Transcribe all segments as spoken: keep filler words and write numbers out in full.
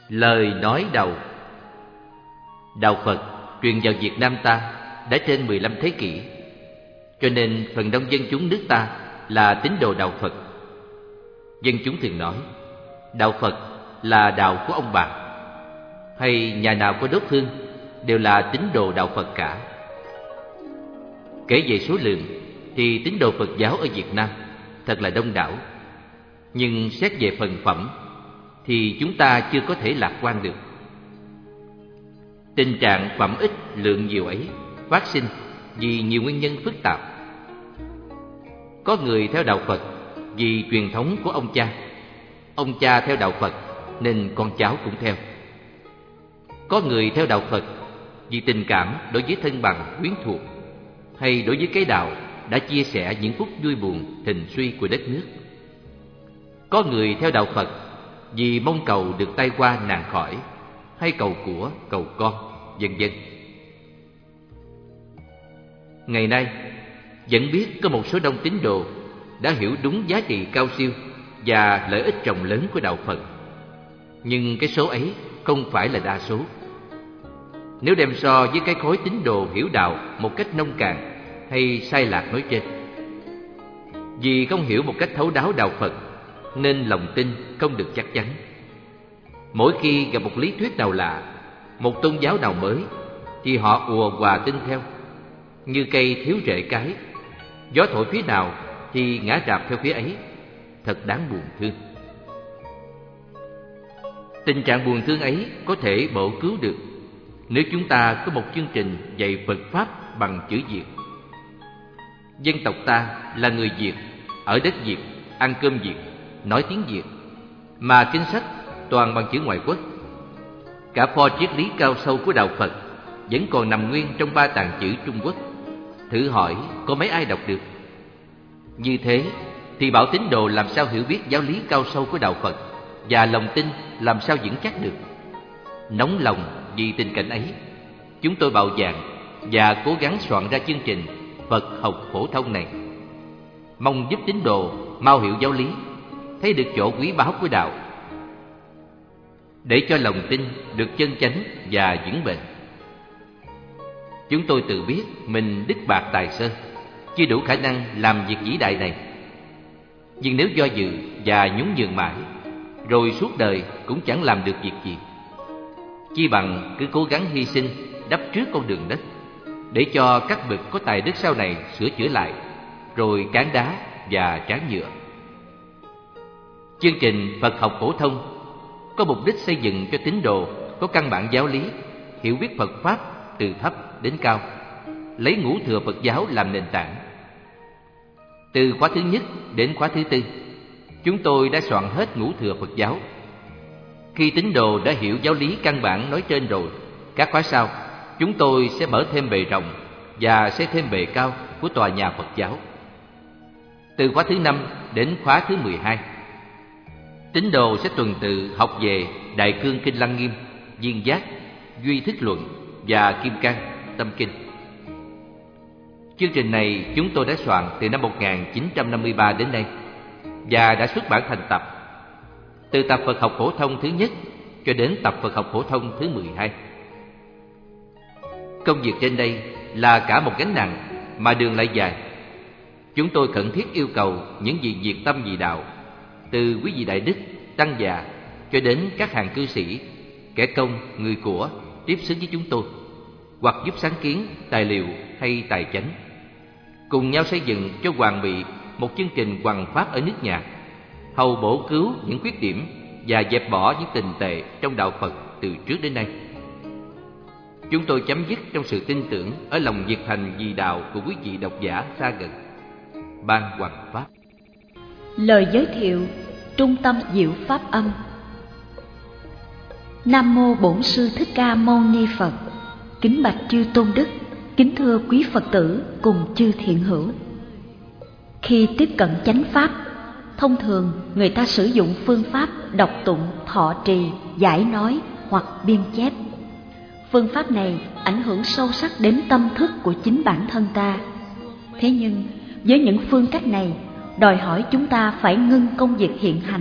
Lời nói đầu. Đạo Phật truyền vào Việt Nam ta đã trên mười lăm thế kỷ, cho nên phần đông dân chúng nước ta là tín đồ đạo Phật. Dân chúng thường nói đạo Phật là đạo của ông bà, hay nhà nào có đốt hương đều là tín đồ đạo Phật cả. Kể về số lượng thì tín đồ Phật giáo ở Việt Nam thật là đông đảo, nhưng xét về phần phẩm thì chúng ta chưa có thể lạc quan được. Tình trạng phẩm ít lượng nhiều ấy phát sinh vì nhiều nguyên nhân phức tạp. Có người theo đạo Phật vì truyền thống của ông cha, ông cha theo đạo Phật nên con cháu cũng theo. Có người theo đạo Phật vì tình cảm đối với thân bằng quyến thuộc, hay đối với cái đạo đã chia sẻ những phút vui buồn thịnh suy của đất nước. Có người theo đạo Phật vì mong cầu được tai qua nạn khỏi, hay cầu của, cầu con, vân vân. Ngày nay vẫn biết có một số đông tín đồ đã hiểu đúng giá trị cao siêu và lợi ích rộng lớn của đạo Phật, nhưng cái số ấy không phải là đa số. Nếu đem so với cái khối tín đồ hiểu đạo một cách nông cạn hay sai lạc nói trên, vì không hiểu một cách thấu đáo đạo Phật nên lòng tin không được chắc chắn. Mỗi khi gặp một lý thuyết nào lạ, một tôn giáo nào mới, thì họ ùa hòa tin theo, như cây thiếu rễ cái, gió thổi phía nào thì ngã rạp theo phía ấy. Thật đáng buồn thương. Tình trạng buồn thương ấy có thể bổ cứu được nếu chúng ta có một chương trình dạy Phật Pháp bằng chữ Việt. Dân tộc ta là người Việt, ở đất Việt, ăn cơm Việt, nói tiếng Việt, mà kinh sách toàn bằng chữ ngoại quốc. Cả pho triết lý cao sâu của đạo Phật vẫn còn nằm nguyên trong ba tàng chữ Trung Quốc. Thử hỏi có mấy ai đọc được? Như thế thì bảo tín đồ làm sao hiểu biết giáo lý cao sâu của đạo Phật, và lòng tin làm sao vững chắc được? Nóng lòng vì tình cảnh ấy, chúng tôi bạo dạn và cố gắng soạn ra chương trình Phật học phổ thông này, mong giúp tín đồ mau hiểu giáo lý, thấy được chỗ quý báu của đạo, để cho lòng tin được chân chánh và vững bền. Chúng tôi tự biết mình đứt bạc tài sơ, chưa đủ khả năng làm việc vĩ đại này. Nhưng nếu do dự và nhún nhường mãi, rồi suốt đời cũng chẳng làm được việc gì. Chi bằng cứ cố gắng hy sinh đắp trước con đường đất, để cho các bậc có tài đức sau này sửa chữa lại, rồi cán đá và tráng nhựa. Chương trình Phật học phổ thông có mục đích xây dựng cho tín đồ có căn bản giáo lý, hiểu biết Phật Pháp từ thấp đến cao, lấy ngũ thừa Phật giáo làm nền tảng. Từ khóa thứ nhất đến khóa thứ tư, chúng tôi đã soạn hết ngũ thừa Phật giáo. Khi tín đồ đã hiểu giáo lý căn bản nói trên rồi, các khóa sau chúng tôi sẽ mở thêm bề rộng và xây thêm bề cao của tòa nhà Phật giáo. Từ khóa thứ năm đến khóa thứ mười hai, tín đồ sẽ tuần tự học về Đại Cương Kinh Lăng Nghiêm, Viên Giác, Duy Thích Luận và Kim Cang, Tâm Kinh. Chương trình này chúng tôi đã soạn từ năm một nghìn chín trăm năm mươi ba đến nay và đã xuất bản thành tập, từ tập Phật học phổ thông thứ nhất cho đến tập Phật học phổ thông thứ mười hai. Công việc trên đây là cả một gánh nặng mà đường lại dài. Chúng tôi khẩn thiết yêu cầu những vị nhiệt tâm vì đạo, từ quý vị đại đức, tăng già cho đến các hàng cư sĩ, kẻ công, người của tiếp xúc với chúng tôi, hoặc giúp sáng kiến, tài liệu hay tài chánh, cùng nhau xây dựng cho hoàn bị một chương trình hoằng pháp ở nước nhà, hầu bổ cứu những khuyết điểm và dẹp bỏ những tình tệ trong đạo Phật từ trước đến nay. Chúng tôi chấm dứt trong sự tin tưởng ở lòng nhiệt thành vì đạo của quý vị độc giả xa gần. Ban hoằng pháp. Lời giới thiệu Trung tâm Diệu Pháp Âm. Nam mô Bổn Sư Thích Ca Mâu Ni Phật. Kính bạch chư tôn đức, kính thưa quý Phật tử cùng chư thiện hữu. Khi tiếp cận chánh pháp, thông thường người ta sử dụng phương pháp đọc tụng, thọ trì, giải nói hoặc biên chép. Phương pháp này ảnh hưởng sâu sắc đến tâm thức của chính bản thân ta. Thế nhưng với những phương cách này, đòi hỏi chúng ta phải ngưng công việc hiện hành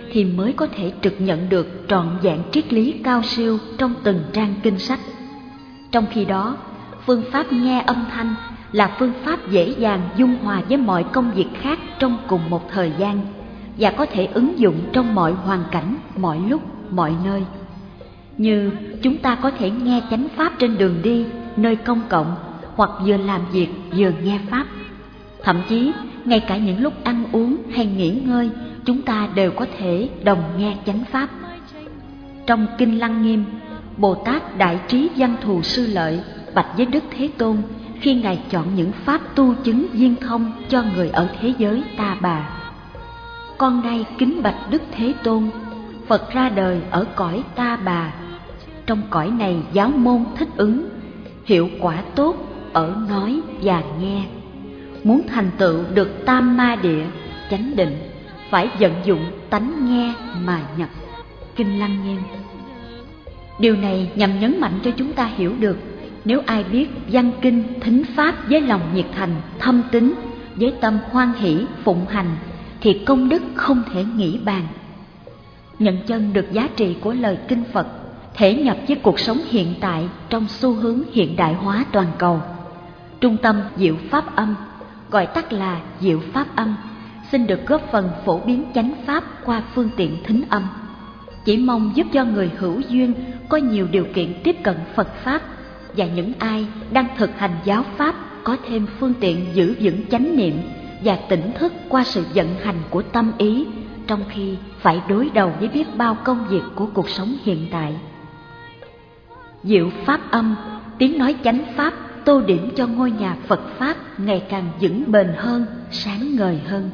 thì mới có thể trực nhận được trọn vẹn triết lý cao siêu trong từng trang kinh sách. Trong khi đó, phương pháp nghe âm thanh là phương pháp dễ dàng dung hòa với mọi công việc khác trong cùng một thời gian và có thể ứng dụng trong mọi hoàn cảnh, mọi lúc, mọi nơi. Như chúng ta có thể nghe chánh pháp trên đường đi, nơi công cộng, hoặc vừa làm việc vừa nghe pháp. Thậm chí, ngay cả những lúc ăn uống hay nghỉ ngơi, chúng ta đều có thể đồng nghe chánh pháp. Trong Kinh Lăng Nghiêm, Bồ Tát Đại Trí Văn Thù Sư Lợi bạch với Đức Thế Tôn khi Ngài chọn những pháp tu chứng viên thông cho người ở thế giới Ta Bà. Con nay kính bạch Đức Thế Tôn, Phật ra đời ở cõi Ta Bà. Trong cõi này giáo môn thích ứng, hiệu quả tốt ở nói và nghe. Muốn thành tựu được tam ma địa, chánh định, phải vận dụng tánh nghe mà nhập. Kinh Lăng Nghiêm. Điều này nhằm nhấn mạnh cho chúng ta hiểu được, nếu ai biết văn kinh thính pháp với lòng nhiệt thành, thâm tín, với tâm hoan hỷ phụng hành, thì công đức không thể nghĩ bàn. Nhận chân được giá trị của lời kinh Phật, thể nhập với cuộc sống hiện tại trong xu hướng hiện đại hóa toàn cầu. Trung tâm Diệu Pháp Âm, gọi tắt là Diệu Pháp Âm, xin được góp phần phổ biến chánh pháp qua phương tiện thính âm. Chỉ mong giúp cho người hữu duyên có nhiều điều kiện tiếp cận Phật Pháp, và những ai đang thực hành giáo Pháp có thêm phương tiện giữ vững chánh niệm và tỉnh thức qua sự vận hành của tâm ý, trong khi phải đối đầu với biết bao công việc của cuộc sống hiện tại. Diệu Pháp Âm, tiếng nói chánh Pháp, tô điểm cho ngôi nhà Phật Pháp ngày càng vững bền hơn, sáng ngời hơn.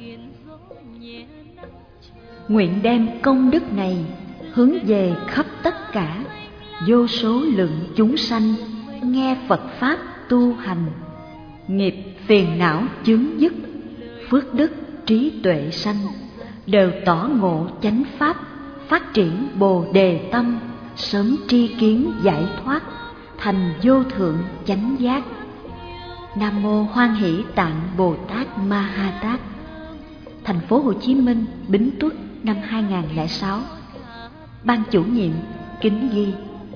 Nguyện đem công đức này hướng về khắp tất cả vô số lượng chúng sanh nghe Phật Pháp tu hành, nghiệp phiền não chướng dứt, phước đức trí tuệ sanh, đều tỏ ngộ chánh Pháp, phát triển Bồ Đề tâm, sớm tri kiến giải thoát, thành vô thượng chánh giác. Nam mô Hoan Hỷ Tạng Bồ Tát Ma Ha Tát. Thành phố Hồ Chí Minh, Bính Tuất, năm hai nghìn không trăm lẻ sáu. Ban chủ nhiệm kính ghi.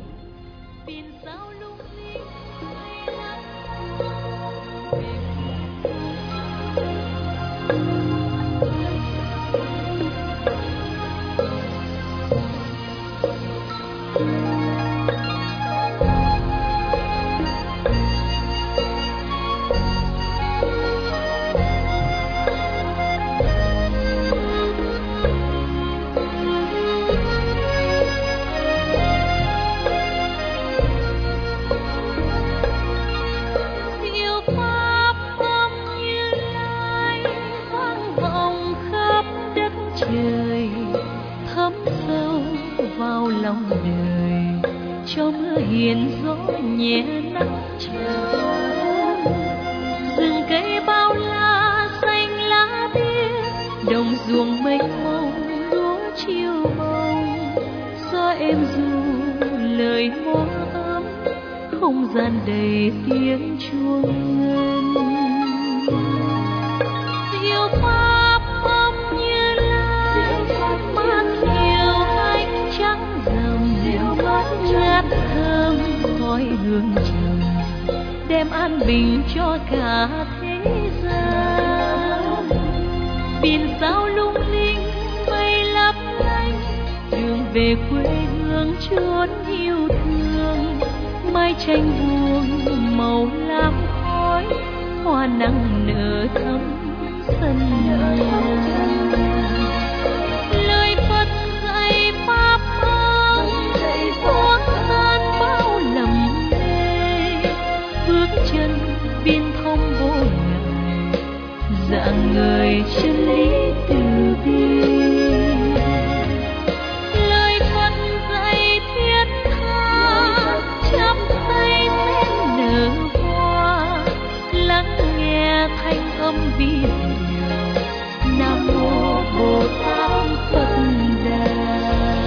Trời thấm sâu vào lòng đời, cho mưa hiền gió nhẹ nắng trời. Rừng cây bao la xanh lá biếc, đồng ruộng mênh mông lúa chiều bông. Gió êm ru lời mõ ấm, không gian đầy tiếng chuông ngân. Diệu pháp âm như lai, mát dịu ánh trắng rằm, ngát thơm khói hương trầm, đem an bình cho cả thế gian. Biển sao lung linh mây lấp lánh, đường về quê hương chốn yêu thương. Mai tranh buông màu lam khói, hoa nắng nở thắm sân nhà. Lời Phật dạy pháp âm, thuốc tan bao lầm mê. Bước chân biên thông vô ngại, dạng người chân lý từ bi. Lời Phật dạy thiết tha, chắp tay bên nở hoa, lắng nghe thanh âm vi diệu. Nam mô Bồ Tát Phật Đà.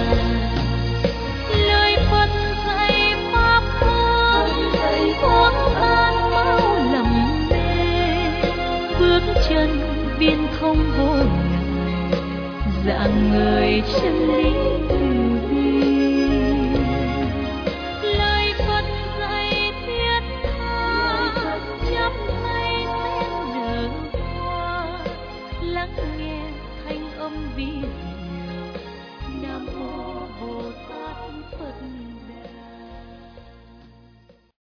Lời Phật dạy pháp âm, thuốc tan bao lầm mê. Bước chân biên không vô ngại, dạng người chân lý từ bi.